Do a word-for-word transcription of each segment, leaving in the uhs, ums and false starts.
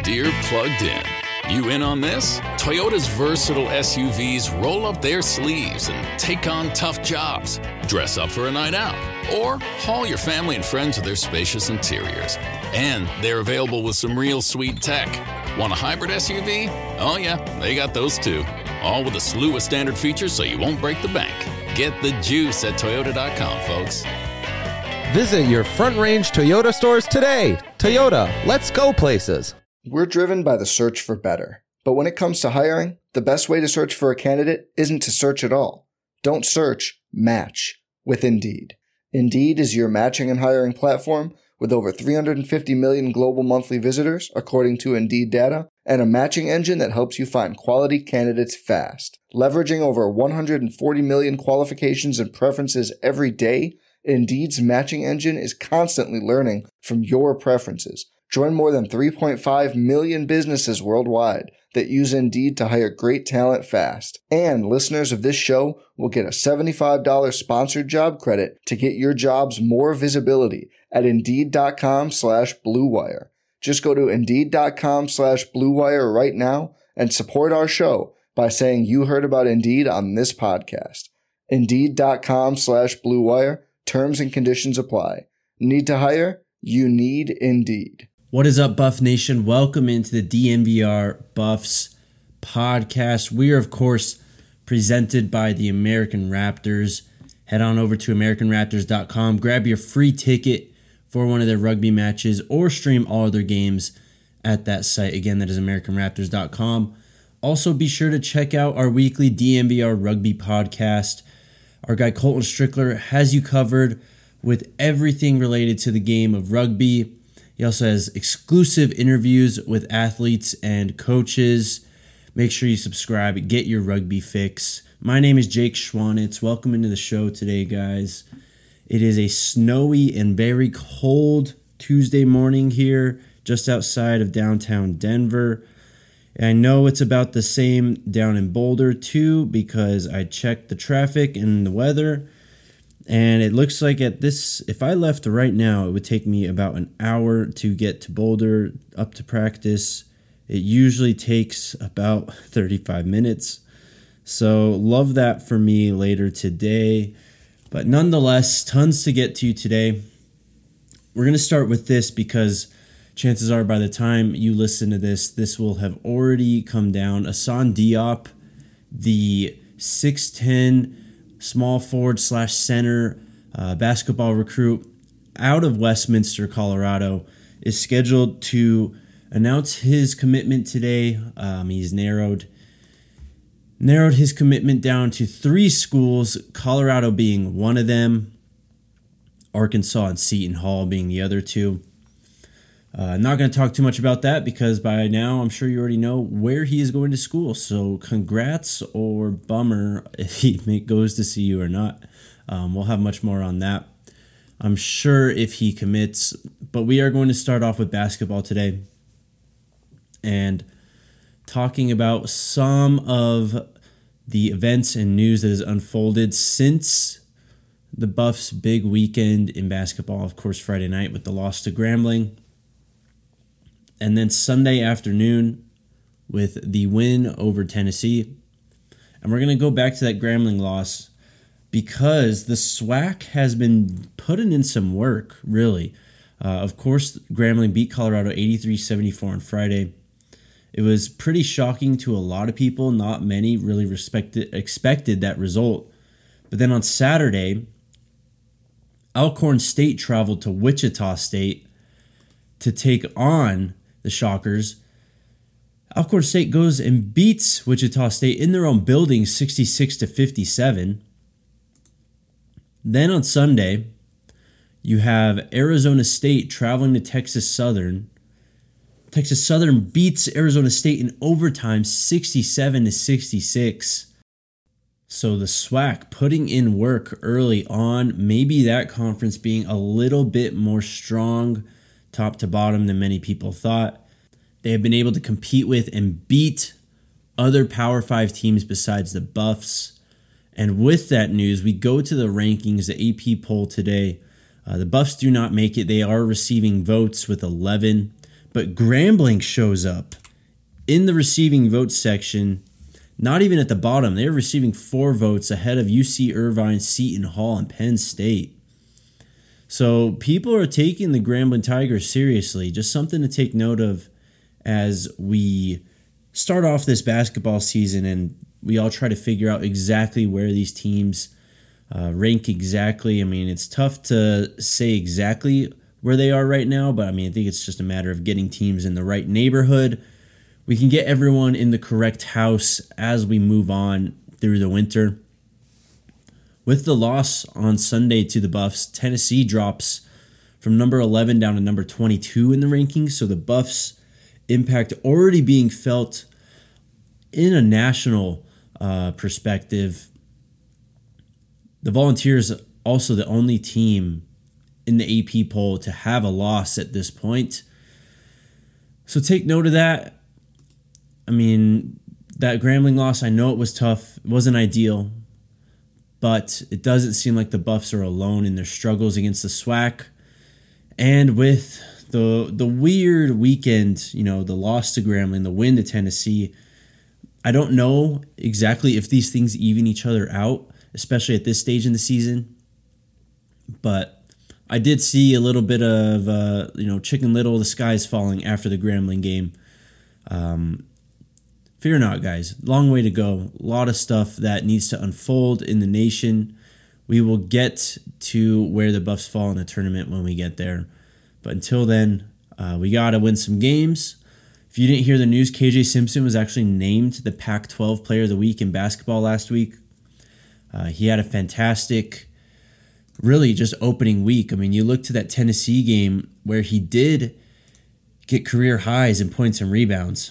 Deere Plugged In. You in on this? Toyota's versatile S U Vs roll up their sleeves and take on tough jobs. Dress up for a night out, or haul your family and friends with their spacious interiors. And they're available with some real sweet tech. Want a hybrid S U V? Oh yeah, they got those too. All with a slew of standard features so you won't break the bank. Get the juice at Toyota dot com, folks. Visit your Front Range Toyota stores today. Toyota, let's go places. We're driven by the search for better. But when it comes to hiring, the best way to search for a candidate isn't to search at all. Don't search, match with Indeed. Indeed is your matching and hiring platform with over three hundred fifty million global monthly visitors, according to Indeed data, and a matching engine that helps you find quality candidates fast. Leveraging over one hundred forty million qualifications and preferences every day, Indeed's matching engine is constantly learning from your preferences. Join more than three point five million businesses worldwide that use Indeed to hire great talent fast. And listeners of this show will get a seventy-five dollars sponsored job credit to get your jobs more visibility at Indeed.com slash Blue Wire. Just go to Indeed.com slash Blue Wire right now and support our show by saying you heard about Indeed on this podcast. Indeed.com slash Blue Wire. Terms and conditions apply. Need to hire? You need Indeed. What is up, Buff Nation? Welcome into the D N V R Buffs podcast. We are, of course, presented by the American Raptors. Head on over to American Raptors dot com. Grab your free ticket for one of their rugby matches or stream all of their games at that site. Again, that is American Raptors dot com. Also, be sure to check out our weekly D N V R Rugby podcast. Our guy Colton Strickler has you covered with everything related to the game of rugby. He also has exclusive interviews with athletes and coaches. Make sure you subscribe, get your rugby fix. My name is Jake Schwanitz. Welcome into the show today, guys. It is a snowy and very cold Tuesday morning here, just outside of downtown Denver. I know it's about the same down in Boulder too, because I checked the traffic and the weather, and it looks like at this, if I left right now, it would take me about an hour to get to Boulder up to practice. It usually takes about thirty-five minutes, so love that for me later today. But nonetheless, tons to get to today. We're going to start with this because chances are by the time you listen to this, this will have already come down. Assane Diop, the six ten small forward slash center uh, basketball recruit out of Westminster, Colorado, is scheduled to announce his commitment today. Um, he's narrowed narrowed his commitment down to three schools, Colorado being one of them, Arkansas and Seton Hall being the other two. Uh, not going to talk too much about that because by now I'm sure you already know where he is going to school. So congrats or bummer if he goes to C U or not. Um, we'll have much more on that, I'm sure, if he commits. But we are going to start off with basketball today and talking about some of the events and news that has unfolded since the Buffs' big weekend in basketball. Of course, Friday night with the loss to Grambling. And then Sunday afternoon with the win over Tennessee. And we're going to go back to that Grambling loss because the SWAC has been putting in some work, really. Uh, of course, Grambling beat Colorado eighty-three seventy-four on Friday. It was pretty shocking to a lot of people. Not many really respected, expected that result. But then on Saturday, Alcorn State traveled to Wichita State to take on the Shockers. Alcorn State goes and beats Wichita State in their own building sixty-six to fifty-seven. Then on Sunday, you have Arizona State traveling to Texas Southern. Texas Southern beats Arizona State in overtime sixty-seven to sixty-six. So the SWAC putting in work early on, maybe that conference being a little bit more strong top to bottom than many people thought. They have been able to compete with and beat other Power five teams besides the Buffs. And with that news, we go to the rankings, the A P poll today. Uh, the Buffs do not make it. They are receiving votes with eleven. But Grambling shows up in the receiving votes section, not even at the bottom. They're receiving four votes ahead of U C Irvine, Seton Hall, and Penn State. So people are taking the Grambling Tigers seriously. Just something to take note of as we start off this basketball season and we all try to figure out exactly where these teams uh, rank exactly. I mean, it's tough to say exactly where they are right now, but I mean, I think it's just a matter of getting teams in the right neighborhood. We can get everyone in the correct house as we move on through the winter. With the loss on Sunday to the Buffs, Tennessee drops from number eleven down to number twenty-two in the rankings. So the Buffs' impact already being felt in a national uh, perspective. The Volunteers also the only team in the A P poll to have a loss at this point. So take note of that. I mean, that Grambling loss, I know it was tough. It wasn't ideal. But it doesn't seem like the Buffs are alone in their struggles against the SWAC. And with the the weird weekend, you know, the loss to Grambling, the win to Tennessee, I don't know exactly if these things even each other out, especially at this stage in the season. But I did see a little bit of, uh, you know, Chicken Little, the sky's falling after the Grambling game. Um, fear not, guys. Long way to go. A lot of stuff that needs to unfold in the nation. We will get to where the Buffs fall in the tournament when we get there. But until then, uh, we got to win some games. If you didn't hear the news, K J Simpson was actually named the Pac twelve Player of the Week in basketball last week. Uh, he had a fantastic, really just opening week. I mean, you look to that Tennessee game where he did get career highs in points and rebounds.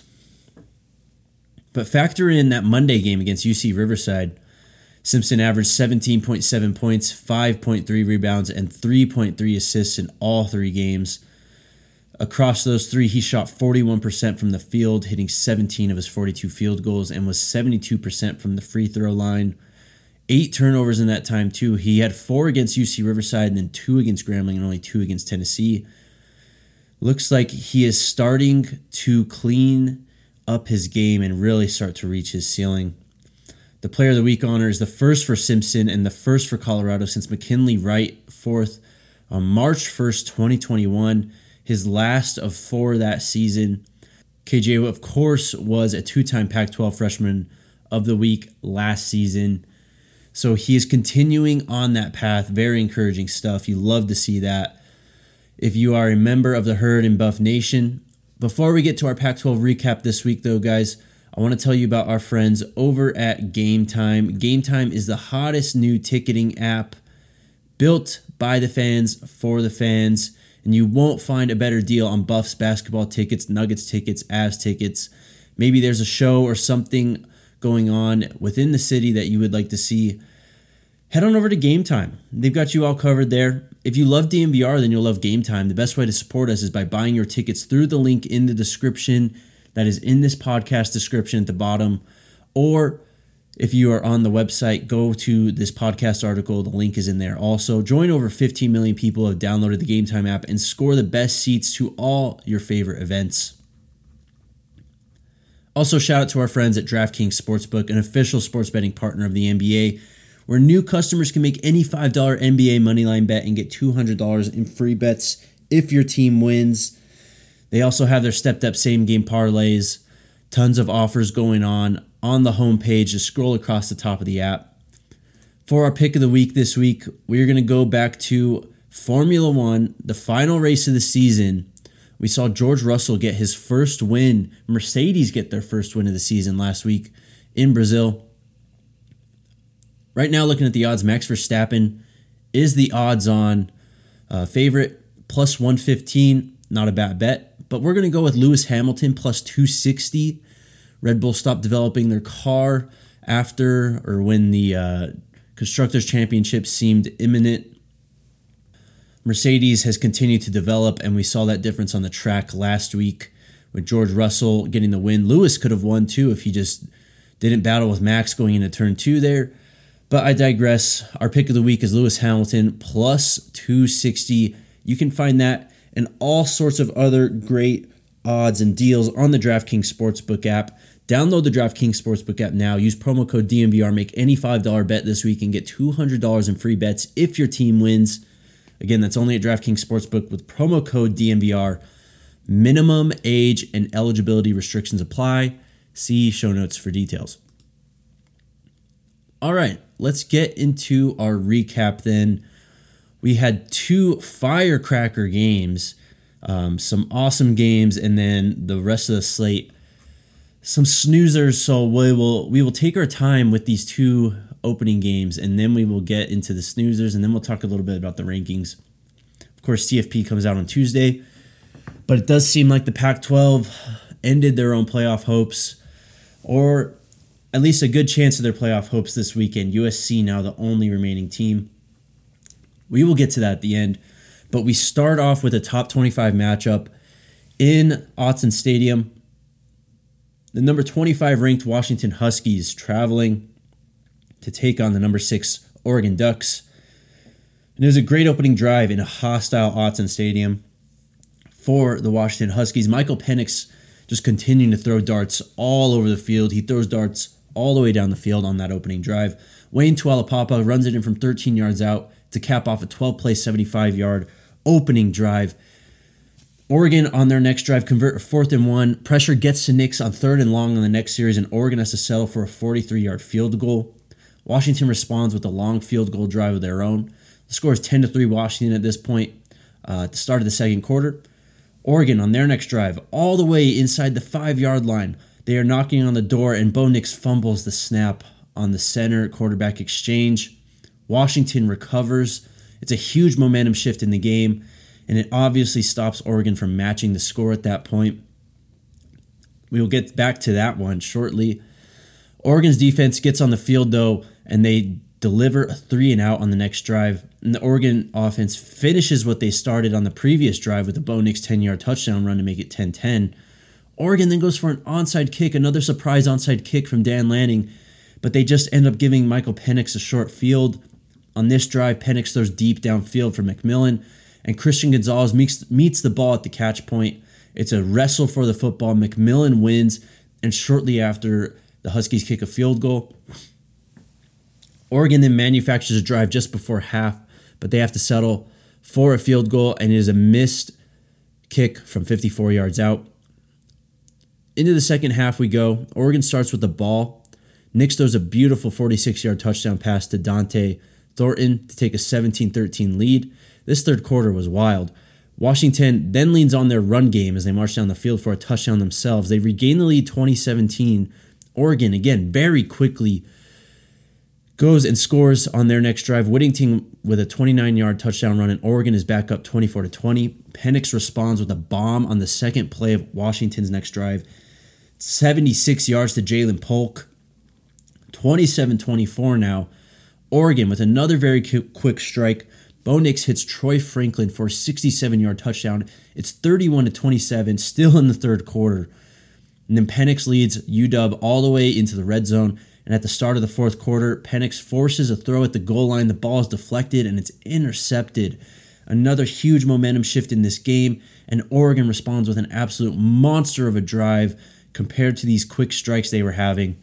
But factor in that Monday game against U C Riverside. Simpson averaged seventeen point seven points, five point three rebounds, and three point three assists in all three games. Across those three, he shot forty-one percent from the field, hitting seventeen of his forty-two field goals, and was seventy-two percent from the free throw line. Eight turnovers in that time, too. He had four against U C Riverside and then two against Grambling and only two against Tennessee. Looks like he is starting to clean up his game and really start to reach his ceiling. The Player of the Week honor is the first for Simpson and the first for Colorado since McKinley Wright fourth on March first, twenty twenty-one, his last of four that season. K J, of course, was a two-time Pac twelve Freshman of the Week last season. So he is continuing on that path. Very encouraging stuff. You love to see that. If you are a member of the Herd and Buff Nation, before we get to our Pac twelve recap this week, though, guys, I want to tell you about our friends over at Game Time. Game Time is the hottest new ticketing app built by the fans for the fans, and you won't find a better deal on Buffs basketball tickets, Nuggets tickets, Avs tickets. Maybe there's a show or something going on within the city that you would like to see. Head on over to Game Time. They've got you all covered there. If you love D N V R, then you'll love Game Time. The best way to support us is by buying your tickets through the link in the description that is in this podcast description at the bottom. Or if you are on the website, go to this podcast article. The link is in there also. Join over fifteen million people who have downloaded the Game Time app and score the best seats to all your favorite events. Also, shout out to our friends at DraftKings Sportsbook, an official sports betting partner of the N B A, where new customers can make any five dollars N B A moneyline bet and get two hundred dollars in free bets if your team wins. They also have their stepped-up same-game parlays. Tons of offers going on on the homepage. Just scroll across the top of the app. For our pick of the week this week, we're going to go back to Formula One, the final race of the season. We saw George Russell get his first win. Mercedes get their first win of the season last week in Brazil. Right now, looking at the odds, Max Verstappen is the odds-on uh, favorite, plus one fifteen. Not a bad bet. But we're going to go with Lewis Hamilton, plus two sixty. Red Bull stopped developing their car after or when the uh, Constructors' Championship seemed imminent. Mercedes has continued to develop, and we saw that difference on the track last week with George Russell getting the win. Lewis could have won, too, if he just didn't battle with Max going into turn two there. But I digress. Our pick of the week is Lewis Hamilton, plus two sixty. You can find that and all sorts of other great odds, and deals on the DraftKings Sportsbook app. Download the DraftKings Sportsbook app now. Use promo code D N V R. Make any five dollars bet this week and get two hundred dollars in free bets if your team wins. Again, that's only at DraftKings Sportsbook with promo code D N V R. Minimum age and eligibility restrictions apply. See show notes for details. All right, let's get into our recap then. We had two firecracker games, um, some awesome games, and then the rest of the slate, some snoozers. So we will we will take our time with these two opening games, and then we will get into the snoozers, and then we'll talk a little bit about the rankings. Of course, C F P comes out on Tuesday, but it does seem like the Pac twelve ended their own playoff hopes, or at least a good chance of their playoff hopes this weekend. U S C now the only remaining team. We will get to that at the end, but we start off with a top twenty-five matchup in Autzen Stadium. The number twenty-five ranked Washington Huskies traveling to take on the number six Oregon Ducks. And it was a great opening drive in a hostile Autzen Stadium for the Washington Huskies. Michael Penix just continuing to throw darts all over the field. He throws darts all the way down the field on that opening drive. Wayne Tualapapa runs it in from thirteen yards out to cap off a twelve-play, seventy-five-yard opening drive. Oregon on their next drive convert a fourth and one. Pressure gets to Nix on third and long on the next series, and Oregon has to settle for a forty-three-yard field goal. Washington responds with a long field goal drive of their own. The score is ten to three Washington at this point uh, at the start of the second quarter. Oregon on their next drive, all the way inside the five-yard line. They are knocking on the door, and Bo Nix fumbles the snap on the center quarterback exchange. Washington recovers. It's a huge momentum shift in the game, and it obviously stops Oregon from matching the score at that point. We will get back to that one shortly. Oregon's defense gets on the field, though, and they deliver a three and out on the next drive. And the Oregon offense finishes what they started on the previous drive with a Bo Nix ten-yard touchdown run to make it ten ten. Oregon then goes for an onside kick, another surprise onside kick from Dan Lanning, but they just end up giving Michael Penix a short field. On this drive, Penix throws deep downfield for McMillan, and Christian Gonzalez meets, meets the ball at the catch point. It's a wrestle for the football. McMillan wins, and shortly after, the Huskies kick a field goal. Oregon then manufactures a drive just before half, but they have to settle for a field goal, and it is a missed kick from fifty-four yards out. Into the second half we go. Oregon starts with the ball. Nix throws a beautiful forty-six-yard touchdown pass to Dante Thornton to take a seventeen thirteen lead. This third quarter was wild. Washington then leans on their run game as they march down the field for a touchdown themselves. They regain the lead twenty seventeen. Oregon, again, very quickly goes and scores on their next drive. Whittington with a twenty-nine-yard touchdown run, and Oregon is back up twenty-four to twenty. Penix responds with a bomb on the second play of Washington's next drive. seventy-six yards to Jalen Polk. twenty-seven twenty-four now. Oregon with another very quick strike. Bo Nix hits Troy Franklin for a sixty-seven-yard touchdown. It's thirty-one to twenty-seven, still in the third quarter. And then Penix leads U W all the way into the red zone. And at the start of the fourth quarter, Penix forces a throw at the goal line. The ball is deflected and it's intercepted. Another huge momentum shift in this game. And Oregon responds with an absolute monster of a drive compared to these quick strikes they were having.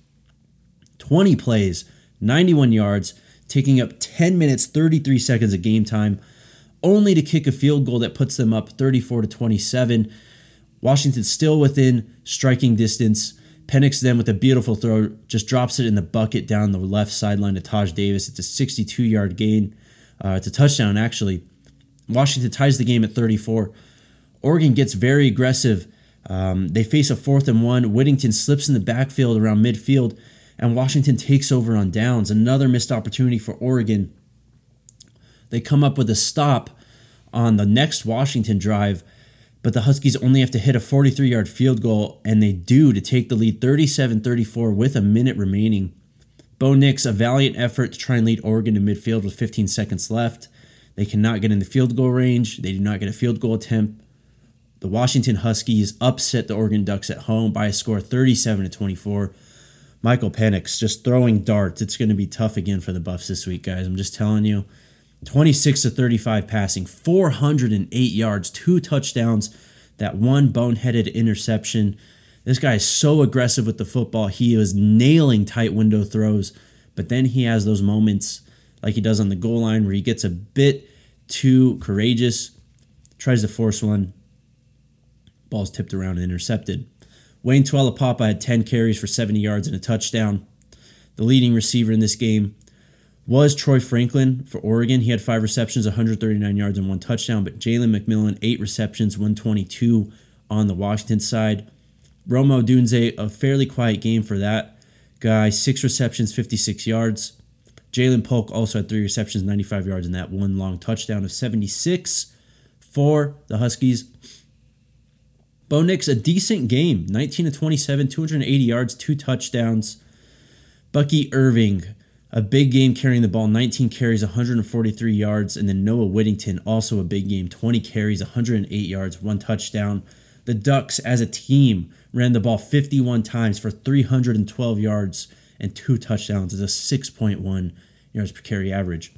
twenty plays, ninety-one yards, taking up ten minutes, thirty-three seconds of game time, only to kick a field goal that puts them up thirty-four to twenty-seven. Washington still within striking distance. Penix then with a beautiful throw just drops it in the bucket down the left sideline to Taj Davis. It's a sixty-two-yard gain. Uh, it's a touchdown, actually. Washington ties the game at thirty-four. Oregon gets very aggressive. Um, they face a fourth and one. Whittington slips in the backfield around midfield, and Washington takes over on downs. Another missed opportunity for Oregon. They come up with a stop on the next Washington drive, but the Huskies only have to hit a forty-three-yard field goal, and they do to take the lead thirty-seven thirty-four with a minute remaining. Bo Nix, a valiant effort to try and lead Oregon to midfield with fifteen seconds left. They cannot get in the field goal range. They do not get a field goal attempt. The Washington Huskies upset the Oregon Ducks at home by a score of thirty-seven to twenty-four. Michael Penix just throwing darts. It's going to be tough again for the Buffs this week, guys. I'm just telling you. twenty-six to thirty-five passing, four hundred eight yards, two touchdowns, that one boneheaded interception. This guy is so aggressive with the football. He is nailing tight window throws, but then he has those moments like he does on the goal line where he gets a bit too courageous, tries to force one, ball's tipped around and intercepted. Wayne Tualapapa had ten carries for seventy yards and a touchdown. The leading receiver in this game was Troy Franklin for Oregon. He had five receptions, one hundred thirty-nine yards and one touchdown, but Jalen McMillan, eight receptions, one twenty-two on the Washington side. Rome Odunze, a fairly quiet game for that guy, six receptions, fifty-six yards. Jalen Polk also had three receptions, ninety-five yards, and that one long touchdown of seventy-six for the Huskies. Bo Nix, a decent game, nineteen to twenty-seven, two hundred eighty yards, two touchdowns. Bucky Irving, a big game carrying the ball, nineteen carries, one hundred forty-three yards. And then Noah Whittington, also a big game, twenty carries, one hundred eight yards, one touchdown. The Ducks, as a team, ran the ball fifty-one times for three hundred twelve yards and two touchdowns. It's a six point one yards per carry average.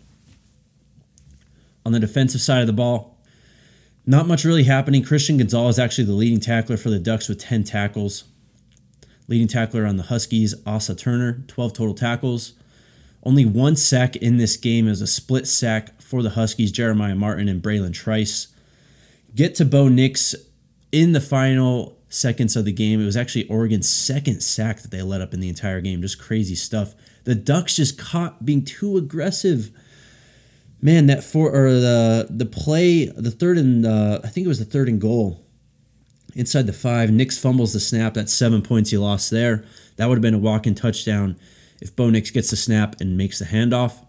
On the defensive side of the ball, not much really happening. Christian Gonzalez, actually the leading tackler for the Ducks with ten tackles. Leading tackler on the Huskies, Asa Turner, twelve total tackles. Only one sack in this game. It was a split sack for the Huskies, Jeremiah Martin and Braylon Trice. Get to Bo Nix in the final seconds of the game. It was actually Oregon's second sack that they let up in the entire game. Just crazy stuff. The Ducks just caught being too aggressive. Man, that for or the the play, the third and uh, I think it was the third and goal inside the five. Nix fumbles the snap. That's seven points he lost there. That would have been a walk-in touchdown if Bo Nix gets the snap and makes the handoff.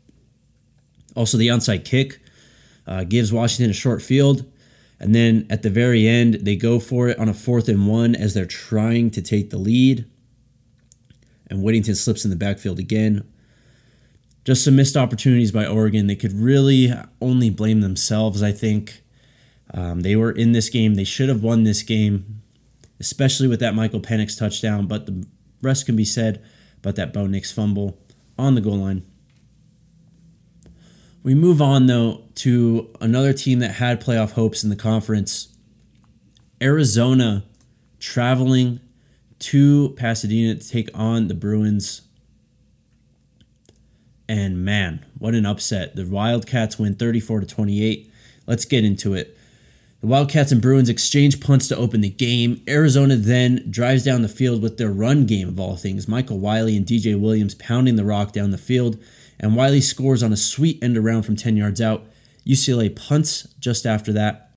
Also, the onside kick uh, gives Washington a short field. And then at the very end, they go for it on a fourth and one as they're trying to take the lead. And Whittington slips in the backfield again. Just some missed opportunities by Oregon. They could really only blame themselves, I think. Um, they were in this game. They should have won this game, especially with that Michael Penix touchdown. But the rest can be said about that Bo Nix fumble on the goal line. We move on, though, to another team that had playoff hopes in the conference. Arizona traveling to Pasadena to take on the Bruins. And man, what an upset. The Wildcats win thirty-four to twenty-eight. Let's get into it. The Wildcats and Bruins exchange punts to open the game. Arizona then drives down the field with their run game of all things. Michael Wiley and D J Williams pounding the rock down the field. And Wiley scores on a sweet end around from ten yards out. U C L A punts just after that.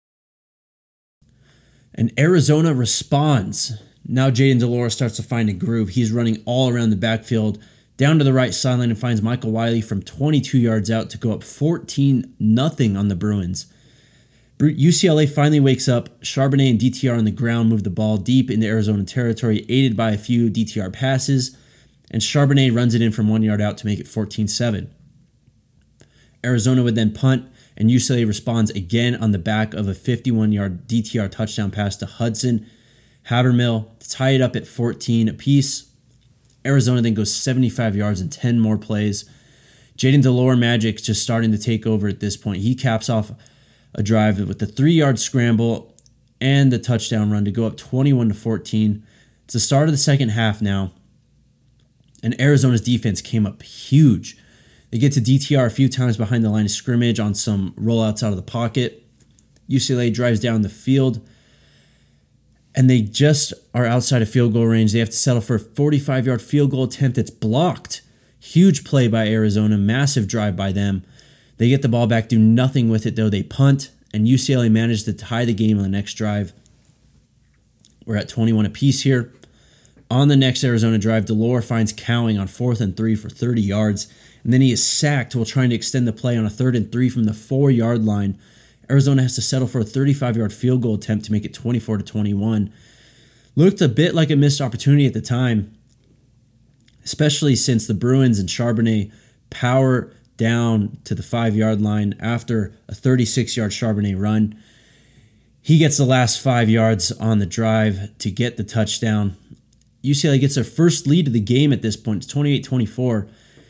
And Arizona responds. Now Jayden de Laura starts to find a groove. He's running all around the backfield, down to the right sideline, and finds Michael Wiley from twenty-two yards out to go up fourteen nothing on the Bruins. U C L A finally wakes up. Charbonnet and D T R on the ground move the ball deep into Arizona territory, aided by a few D T R passes. And Charbonnet runs it in from one yard out to make it fourteen seven. Arizona would then punt, and U C L A responds again on the back of a fifty-one-yard D T R touchdown pass to Hudson Habermill to tie it up at fourteen apiece. Arizona then goes seventy-five yards and ten more plays. Jayden de Laura Magic's just starting to take over at this point. He caps off a drive with the three-yard scramble and the touchdown run to go up twenty-one to fourteen. It's the start of the second half now. And Arizona's defense came up huge. They get to D T R a few times behind the line of scrimmage on some rollouts out of the pocket. U C L A drives down the field, and they just are outside of field goal range. They have to settle for a forty-five-yard field goal attempt that's blocked. Huge play by Arizona, massive drive by them. They get the ball back, do nothing with it, though. They punt, and U C L A managed to tie the game on the next drive. We're at twenty-one apiece here. On the next Arizona drive, de Laura finds Cowing on fourth and three for thirty yards, and then he is sacked while trying to extend the play on a third and three from the four-yard line. Arizona has to settle for a thirty-five-yard field goal attempt to make it twenty-four to twenty-one. Looked a bit like a missed opportunity at the time, especially since the Bruins and Charbonnet power down to the five-yard line after a thirty-six-yard Charbonnet run. He gets the last five yards on the drive to get the touchdown. U C L A gets their first lead of the game at this point. It's twenty-eight twenty-four.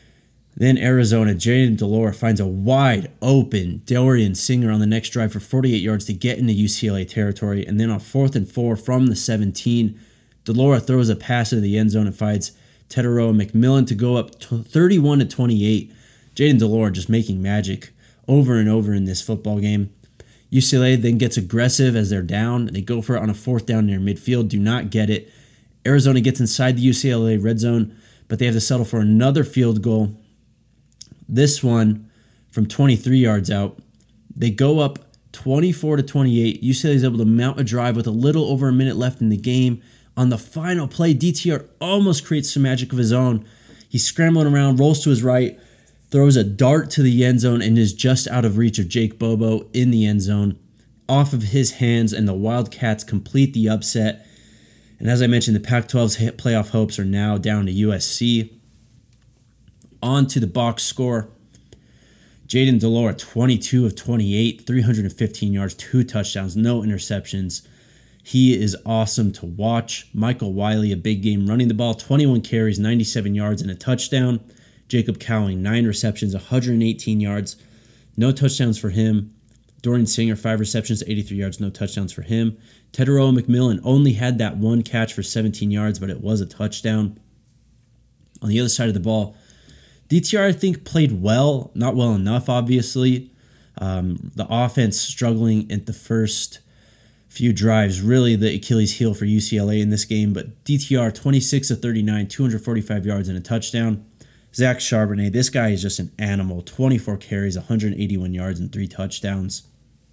Then Arizona, Jayden de Laura finds a wide open Dorian Singer on the next drive for forty-eight yards to get into U C L A territory. And then on fourth and four from the seventeen, de Laura throws a pass into the end zone and finds Tetairoa McMillan to go up thirty-one to twenty-eight. Jayden de Laura just making magic over and over in this football game. U C L A then gets aggressive as they're down. They go for it on a fourth down near midfield, do not get it. Arizona gets inside the U C L A red zone, but they have to settle for another field goal. This one from twenty-three yards out. They go up twenty-four to twenty-eight. U C L A is able to mount a drive with a little over a minute left in the game. On the final play, D T R almost creates some magic of his own. He's scrambling around, rolls to his right, throws a dart to the end zone, and is just out of reach of Jake Bobo in the end zone. Off of his hands, and the Wildcats complete the upset. And as I mentioned, the Pac twelve's playoff hopes are now down to U S C. On to the box score. Jayden de Laura, twenty-two of twenty-eight, three hundred fifteen yards, two touchdowns, no interceptions. He is awesome to watch. Michael Wiley, a big game running the ball, twenty-one carries, ninety-seven yards, and a touchdown. Jacob Cowing, nine receptions, one hundred eighteen yards, no touchdowns for him. Dorian Singer, five receptions, eighty-three yards, no touchdowns for him. Tetairoa McMillan only had that one catch for seventeen yards, but it was a touchdown. On the other side of the ball, D T R, I think, played well, not well enough, obviously. Um, the offense struggling at the first few drives, really the Achilles heel for U C L A in this game, but D T R, twenty-six of thirty-nine, two hundred forty-five yards and a touchdown. Zach Charbonnet, this guy is just an animal, twenty-four carries, one hundred eighty-one yards and three touchdowns.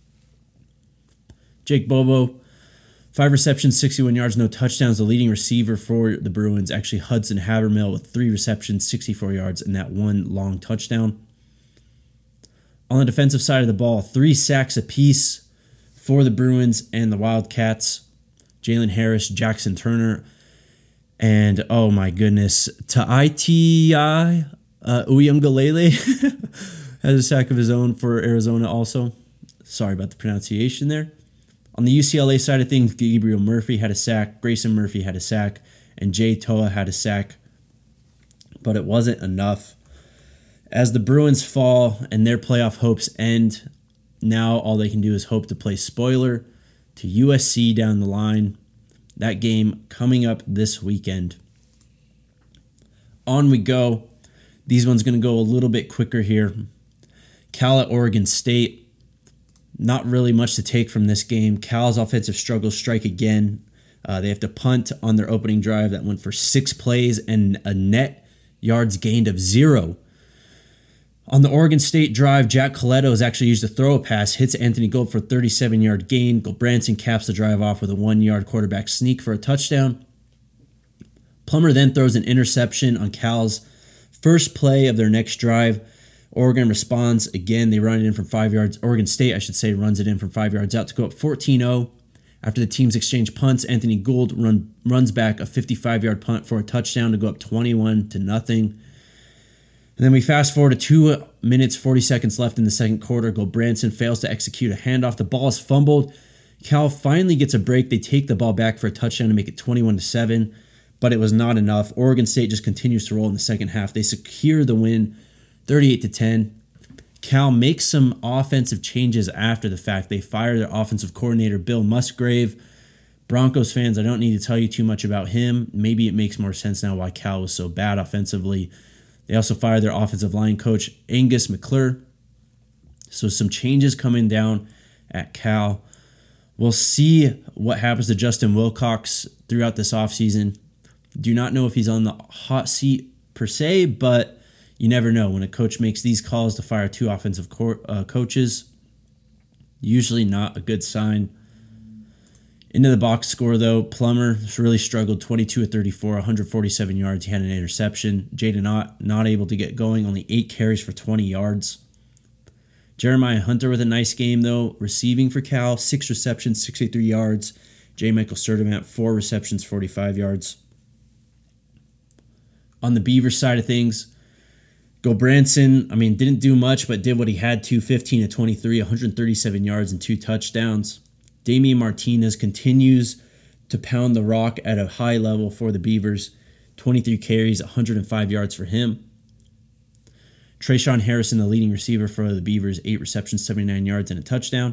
Jake Bobo, five receptions, sixty-one yards, no touchdowns. The leading receiver for the Bruins, actually Hudson Habermill, with three receptions, sixty-four yards, and that one long touchdown. On the defensive side of the ball, three sacks apiece for the Bruins and the Wildcats. Jalen Harris, Jackson Turner, and oh my goodness, Ta'ai uh, Uyunglele has a sack of his own for Arizona also. Sorry about the pronunciation there. On the U C L A side of things, Gabriel Murphy had a sack, Grayson Murphy had a sack, and Jay Toa had a sack. But it wasn't enough. As the Bruins fall and their playoff hopes end, now all they can do is hope to play spoiler to U S C down the line. That game coming up this weekend. On we go. These ones going to go a little bit quicker here. Cal at Oregon State. Not really much to take from this game. Cal's offensive struggles strike again. Uh, they have to punt on their opening drive that went for six plays and a net yards gained of zero. On the Oregon State drive, Jack Coletto is actually used to throw a pass, hits Anthony Gold for a thirty-seven-yard gain. Gulbranson caps the drive off with a one-yard quarterback sneak for a touchdown. Plummer then throws an interception on Cal's first play of their next drive. Oregon responds again. They run it in from five yards. Oregon State, I should say, runs it in from five yards out to go up fourteen oh. After the teams exchange punts, Anthony Gould run, runs back a fifty-five-yard punt for a touchdown to go up twenty-one to nothing. And then we fast forward to two minutes, forty seconds left in the second quarter. Gulbranson fails to execute a handoff. The ball is fumbled. Cal finally gets a break. They take the ball back for a touchdown to make it twenty-one to seven, but it was not enough. Oregon State just continues to roll in the second half. They secure the win, thirty-eight to ten. Cal makes some offensive changes after the fact. They fire their offensive coordinator, Bill Musgrave. Broncos fans, I don't need to tell you too much about him. Maybe it makes more sense now why Cal was so bad offensively. They also fire their offensive line coach, Angus McClure. So some changes coming down at Cal. We'll see what happens to Justin Wilcox throughout this offseason. Do not know if he's on the hot seat per se, but you never know. When a coach makes these calls to fire two offensive co- uh, coaches, usually not a good sign. Into the box score, though, Plummer really struggled, twenty-two of thirty-four, one hundred forty-seven yards. He had an interception. Jaden Ott not able to get going, only eight carries for twenty yards. Jeremiah Hunter with a nice game, though, receiving for Cal, six receptions, sixty-three yards. J. Michael Sturdivant, four receptions, forty-five yards. On the Beavers side of things, Gulbranson, I mean, didn't do much, but did what he had to, fifteen of twenty-three, one hundred thirty-seven yards and two touchdowns. Damian Martinez continues to pound the rock at a high level for the Beavers. twenty-three carries, one hundred five yards for him. Trayshawn Harrison, the leading receiver for the Beavers, eight receptions, seventy-nine yards, and a touchdown.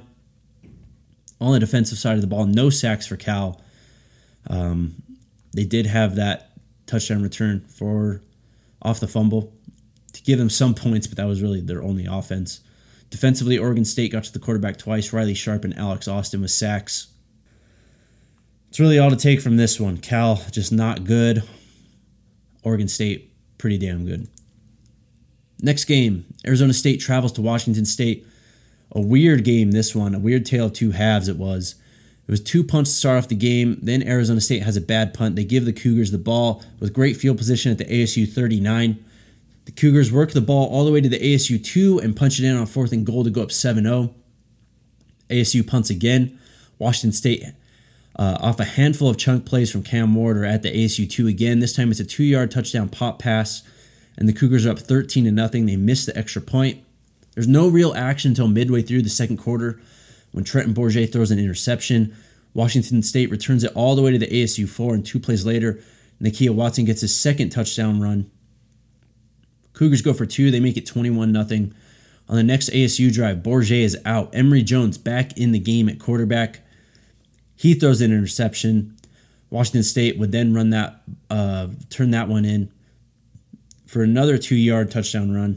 On the defensive side of the ball, no sacks for Cal. Um, they did have that touchdown return for off the fumble to give them some points, but that was really their only offense. Defensively, Oregon State got to the quarterback twice. Riley Sharp and Alex Austin with sacks. It's really all to take from this one. Cal, just not good. Oregon State, pretty damn good. Next game, Arizona State travels to Washington State. A weird game, this one. A weird tale of two halves it was. It was two punts to start off the game. Then Arizona State has a bad punt. They give the Cougars the ball with great field position at the A S U thirty-nine. The Cougars work the ball all the way to the A S U two and punch it in on fourth and goal to go up seven oh. A S U punts again. Washington State uh, off a handful of chunk plays from Cam Ward are at the A S U two again. This time it's a two-yard touchdown pop pass, and the Cougars are up thirteen to nothing. They miss the extra point. There's no real action until midway through the second quarter when Trenton Bourget throws an interception. Washington State returns it all the way to the A S U four, and two plays later, Nakia Watson gets his second touchdown run. Cougars go for two. They make it twenty-one nothing. On the next A S U drive, Bourget is out. Emory Jones back in the game at quarterback. He throws an interception. Washington State would then run that, uh, turn that one in for another two-yard touchdown run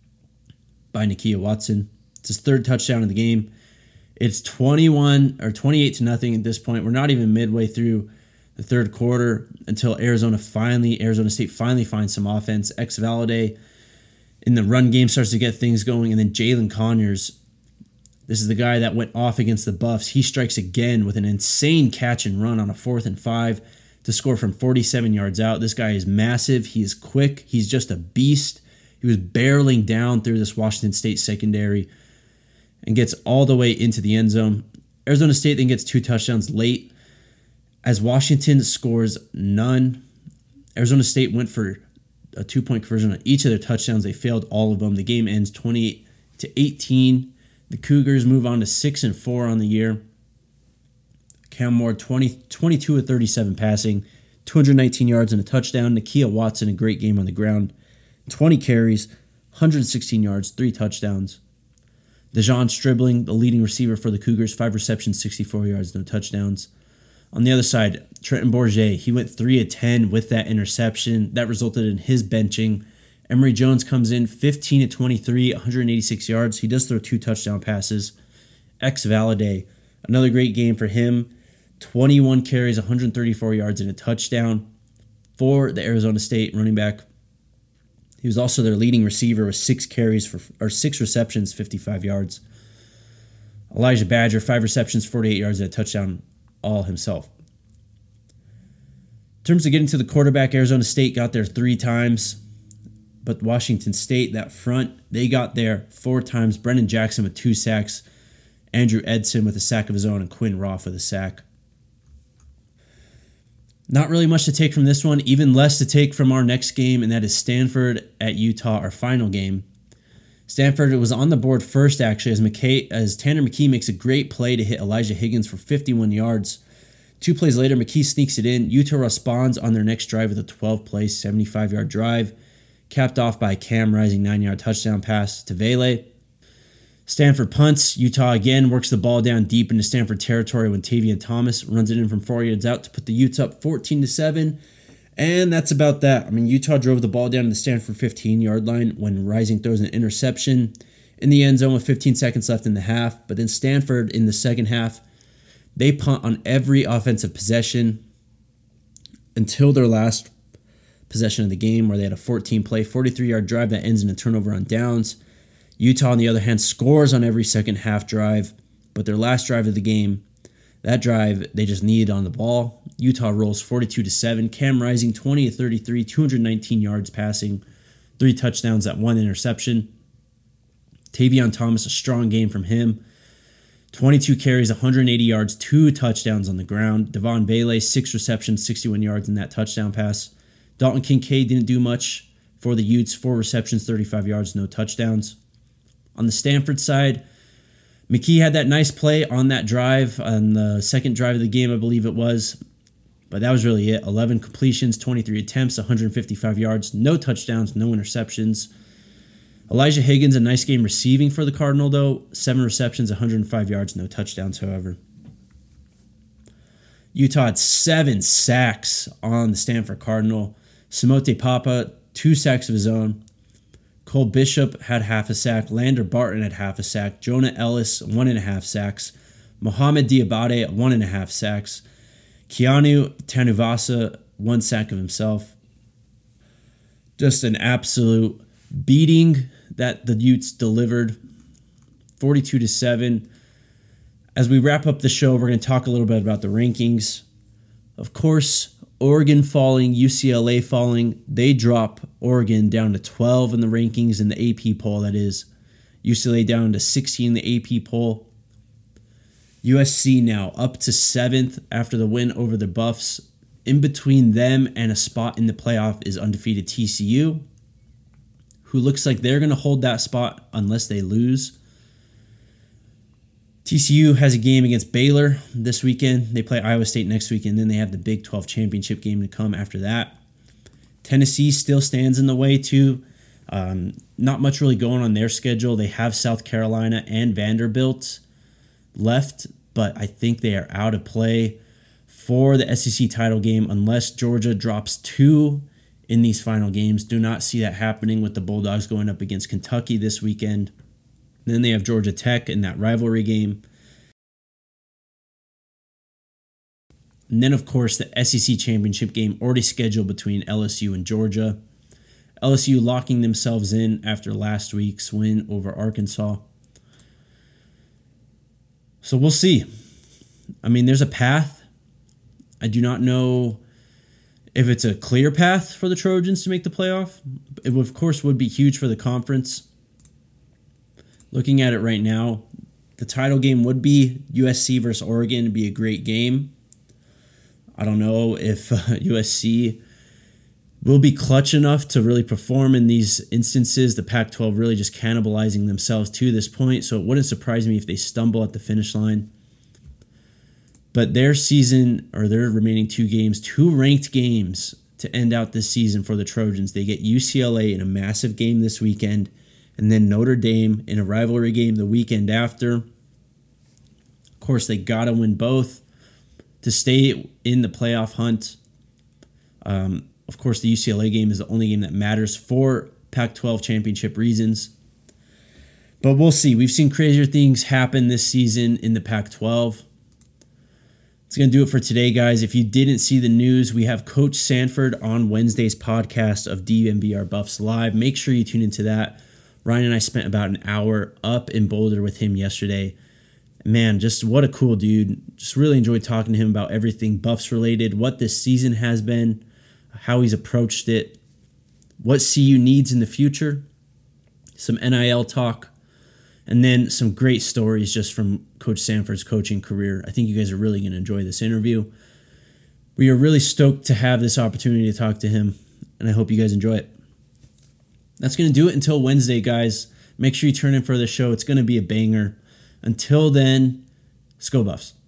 by Nakia Watson. It's his third touchdown of the game. It's twenty-one or twenty-eight to nothing at this point. We're not even midway through the third quarter until Arizona finally, Arizona State finally finds some offense. Ex-Valade in the run game starts to get things going, and then Jalen Conyers, this is the guy that went off against the Buffs. He strikes again with an insane catch and run on a fourth and five to score from forty-seven yards out. This guy is massive. He is quick. He's just a beast. He was barreling down through this Washington State secondary and gets all the way into the end zone. Arizona State then gets two touchdowns late as Washington scores none. Arizona State went for a two-point conversion on each of their touchdowns. They failed all of them. The game ends twenty-eight to eighteen. The Cougars move on to six and four on the year. Cam Ward, twenty, twenty-two of thirty-seven passing, two hundred nineteen yards and a touchdown. Nakia Watson, a great game on the ground. twenty carries, one hundred sixteen yards, three touchdowns. Dejon Stribling, the leading receiver for the Cougars, five receptions, sixty-four yards, no touchdowns. On the other side, Trenton Bourget, he went three of ten with that interception. That resulted in his benching. Emory Jones comes in fifteen of twenty-three, one hundred eighty-six yards. He does throw two touchdown passes. Ex-Valade, another great game for him. twenty-one carries, one hundred thirty-four yards, and a touchdown for the Arizona State running back. He was also their leading receiver with six carries for or six receptions, fifty-five yards. Elijah Badger, five receptions, forty-eight yards, and a touchdown all himself. In terms of getting to the quarterback, Arizona State got there three times, but Washington State, that front, they got there four times. Brennan Jackson with two sacks, Andrew Edson with a sack of his own, and Quinn Roth with a sack. Not really much to take from this one, even less to take from our next game, and that is Stanford at Utah, our final game. Stanford was on the board first, actually, as McKay, as Tanner McKee makes a great play to hit Elijah Higgins for fifty-one yards. Two plays later, McKee sneaks it in. Utah responds on their next drive with a twelve-play, seventy-five-yard drive, capped off by a Cam Rising nine-yard touchdown pass to Vele. Stanford punts. Utah again works the ball down deep into Stanford territory when Tavian Thomas runs it in from four yards out to put the Utes up fourteen to seven. And that's about that. I mean, Utah drove the ball down to the Stanford fifteen-yard line when Rising throws an interception in the end zone with fifteen seconds left in the half. But then Stanford in the second half, they punt on every offensive possession until their last possession of the game, where they had a fourteen-play, forty-three-yard drive that ends in a turnover on downs. Utah, on the other hand, scores on every second half drive, but their last drive of the game, that drive, they just needed on the ball. Utah rolls forty-two to seven. Cam Rising, twenty of thirty-three, two hundred nineteen yards passing, three touchdowns, that one interception. Tavion Thomas, a strong game from him. twenty-two carries, one hundred eighty yards, two touchdowns on the ground. Devon Bailey, six receptions, sixty-one yards in that touchdown pass. Dalton Kincaid didn't do much for the Utes, four receptions, thirty-five yards, no touchdowns. On the Stanford side, McKee had that nice play on that drive, on the second drive of the game, I believe it was. But that was really it. eleven completions, twenty-three attempts, one hundred fifty-five yards, no touchdowns, no interceptions. Elijah Higgins, a nice game receiving for the Cardinal, though. Seven receptions, one hundred five yards, no touchdowns, however. Utah had seven sacks on the Stanford Cardinal. Samote Papa, two sacks of his own. Cole Bishop had half a sack. Lander Barton had half a sack. Jonah Ellis, one and a half sacks. Mohamed Diabate, one and a half sacks. Keanu Tanuvasa, one sack of himself. Just an absolute beating that the Utes delivered, forty-two to seven. As we wrap up the show, we're going to talk a little bit about the rankings. Of course, Oregon falling, U C L A falling. They drop Oregon down to twelve in the rankings in the A P poll, that is. U C L A down to sixteen in the A P poll. U S C now up to seventh after the win over the Buffs. In between them and a spot in the playoff is undefeated T C U, who looks like they're going to hold that spot unless they lose. T C U has a game against Baylor this weekend. They play Iowa State next weekend. Then they have the Big twelve championship game to come after that. Tennessee still stands in the way, too. Um, not much really going on their schedule. They have South Carolina and Vanderbilt left, but I think they are out of play for the S E C title game unless Georgia drops two in these final games. Do not see that happening with the Bulldogs going up against Kentucky this weekend. Then they have Georgia Tech in that rivalry game. And then, of course, the S E C championship game already scheduled between L S U and Georgia. L S U locking themselves in after last week's win over Arkansas. So we'll see. I mean, there's a path. I do not know if it's a clear path for the Trojans to make the playoff. It, of course, would be huge for the conference. Looking at it right now, the title game would be U S C versus Oregon. It'd be a great game. I don't know if uh, U S C will be clutch enough to really perform in these instances. The Pac twelve really just cannibalizing themselves to this point, so it wouldn't surprise me if they stumble at the finish line. But their season, or their remaining two games, two ranked games to end out this season for the Trojans. They get U C L A in a massive game this weekend, and then Notre Dame in a rivalry game the weekend after. Of course, they got to win both to stay in the playoff hunt. Um, of course, the U C L A game is the only game that matters for Pac twelve championship reasons. But we'll see. We've seen crazier things happen this season in the Pac twelve. That's going to do it for today, guys. If you didn't see the news, we have Coach Sanford on Wednesday's podcast of D N V R Buffs Live. Make sure you tune into that. Ryan and I spent about an hour up in Boulder with him yesterday. Man, just what a cool dude. Just really enjoyed talking to him about everything Buffs related, what this season has been, how he's approached it, what C U needs in the future, some N I L talk, and then some great stories just from Coach Sanford's coaching career. I think you guys are really going to enjoy this interview. We are really stoked to have this opportunity to talk to him, and I hope you guys enjoy it. That's going to do it until Wednesday, guys. Make sure you turn in for the show. It's going to be a banger. Until then, let's go Buffs.